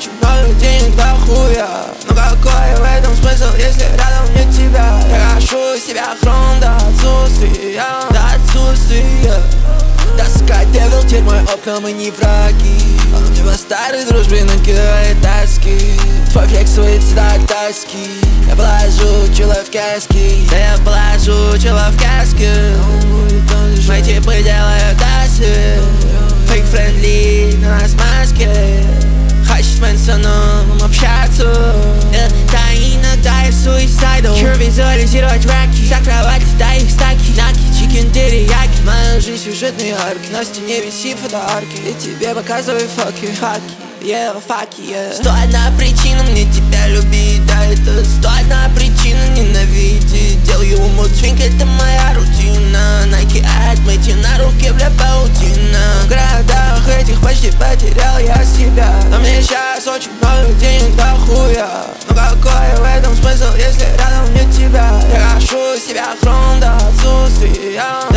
очень много денег до хуя, но какой в этом смысл, если рядом нет тебя? Я гашу себя хром до отсутствия, Да, сука, девил, теперь мой окна, мы не враги. Он мне по старой дружбе накидывает таски. Твой флекс сводится до тоски. Я положу чела в каски. Да я положу чела в каски. Мои типы делают аси. Фейк-френдли, на нас маски. Хочешь с Мэнсоном общаться? Да, иногда я суицидал. Чур визуализировать раки. За кровать, дай их стаки. Наки, чикен, терияки. Моя жизнь сюжетные арки. На стене висит фотоарки. И тебе показываю факи. Факи, 101 причина мне тебя любить. Да, это 101 причина ненавидеть. Делаю мультфинк, это моя рутина. Nike отмети на руке, бля, паутина. В городах этих почти потерял я себя. Но мне сейчас очень много денег до хуя, но какой в этом смысл, если рядом нет тебя? Я гашу себя хром до отсутствия.